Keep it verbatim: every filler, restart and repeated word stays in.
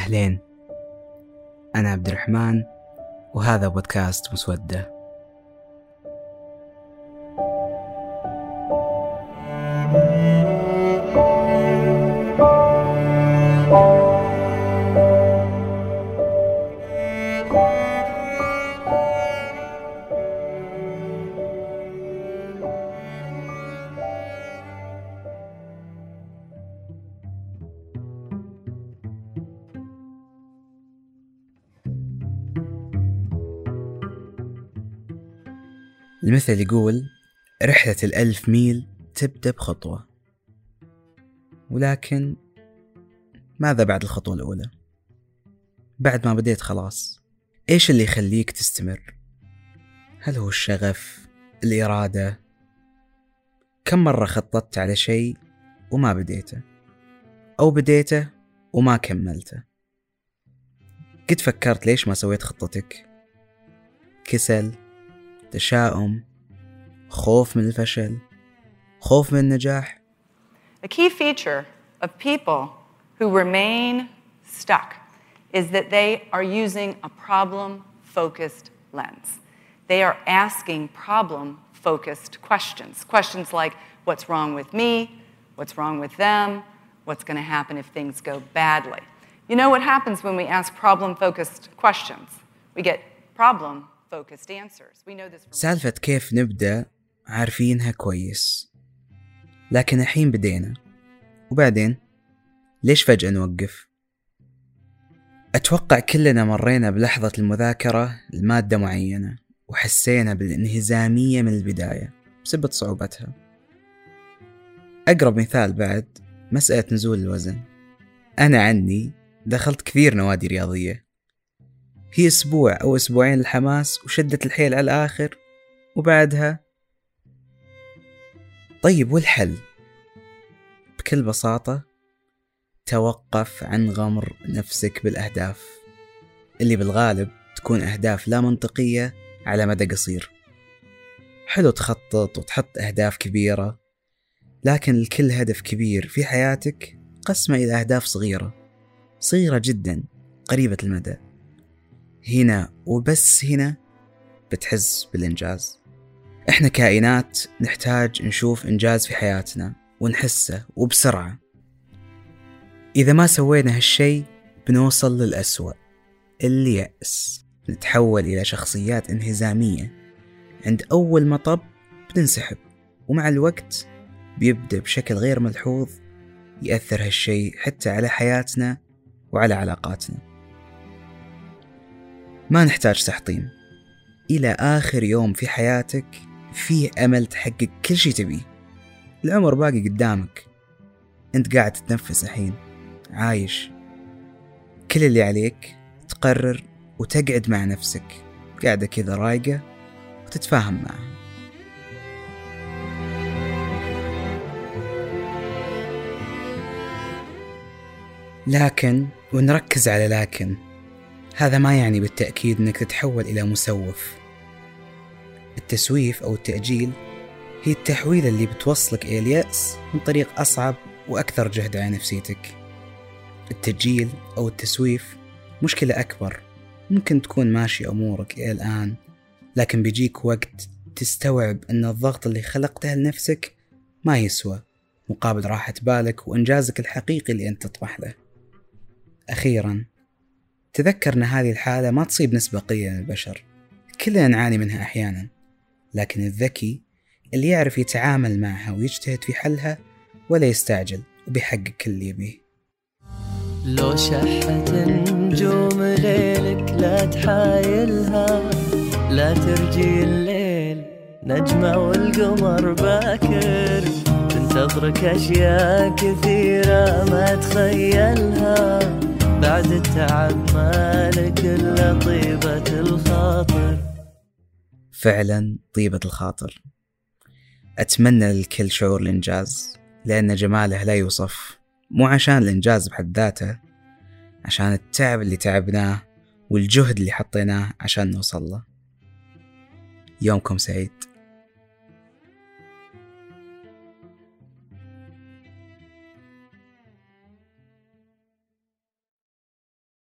أهلين، أنا عبد الرحمن وهذا بودكاست مسودة. المثل يقول رحلة الألف ميل تبدأ بخطوة، ولكن ماذا بعد الخطوة الأولى؟ بعد ما بديت خلاص، إيش اللي يخليك تستمر؟ هل هو الشغف؟ الإرادة؟ كم مرة خططت على شيء وما بديته، أو بديته وما كملته؟ قد فكرت ليش ما سويت خطتك؟ كسل، تشاؤم، خوف من الفشل، خوف من النجاح. A key feature of people who remain stuck is that they are using a problem-focused lens. They are asking problem-focused questions. Questions like, what's wrong with me? What's wrong with them? What's going to happen if things go badly? You know what happens when we ask problem-focused questions? We get problem-focused answers. We know this from... سالفة كيف نبدأ عارفينها كويس، لكن الحين بدينا وبعدين ليش فجأة نوقف؟ أتوقع كلنا مرينا بلحظة المذاكرة لمادة معينة وحسينا بالانهزامية من البداية بسبب صعوبتها. أقرب مثال بعد مسألة نزول الوزن. أنا عني دخلت كثير نوادي رياضية، هي أسبوع أو أسبوعين الحماس وشدت الحيل على الآخر وبعدها. طيب والحل؟ بكل بساطة توقف عن غمر نفسك بالأهداف اللي بالغالب تكون أهداف لا منطقية على مدى قصير. حلو تخطط وتحط أهداف كبيرة، لكن الكل هدف كبير في حياتك قسمه إلى أهداف صغيرة صغيرة جدا قريبة المدى. هنا وبس هنا بتحس بالإنجاز. إحنا كائنات نحتاج نشوف إنجاز في حياتنا ونحسه وبسرعة. إذا ما سوينا هالشي بنوصل للأسوأ، اليأس. نتحول إلى شخصيات انهزامية، عند أول مطب بننسحب، ومع الوقت بيبدأ بشكل غير ملحوظ يأثر هالشي حتى على حياتنا وعلى علاقاتنا. ما نحتاج تحطيم. إلى آخر يوم في حياتك فيه أمل تحقق كل شي تبيه. العمر باقي قدامك، أنت قاعد تتنفس الحين، عايش. كل اللي عليك تقرر وتقعد مع نفسك قاعدة كذا رايقة وتتفاهم معها. لكن ونركز على لكن، هذا ما يعني بالتأكيد أنك تتحول إلى مسوف. التسويف أو التأجيل هي التحويلة اللي بتوصلك إلى اليأس من طريق أصعب وأكثر جهد على نفسيتك. التأجيل أو التسويف مشكلة أكبر. ممكن تكون ماشي أمورك إلى الآن، لكن بيجيك وقت تستوعب أن الضغط اللي خلقته لنفسك ما يسوى مقابل راحة بالك وإنجازك الحقيقي اللي أنت تطمح له. أخيراً تذكر أن هذه الحالة ما تصيب نسبة قليلة من البشر، كلنا نعاني منها أحياناً، لكن الذكي اللي يعرف يتعامل معها ويجتهد في حلها ولا يستعجل وبيحقق كل اللي يبيه. لو شحت نجوم ليلك لا تحايلها، لا ترجي الليل نجمة والقمر باكر، تنتظرك أشياء كثيرة ما تخيلها، بعد التعب مالك إلا طيبة الخاطر. فعلا طيبة الخاطر. أتمنى للكل شعور الإنجاز، لأن جماله لا يوصف، مو عشان الإنجاز بحد ذاته، عشان التعب اللي تعبناه والجهد اللي حطيناه عشان نوصل له. يومكم سعيد.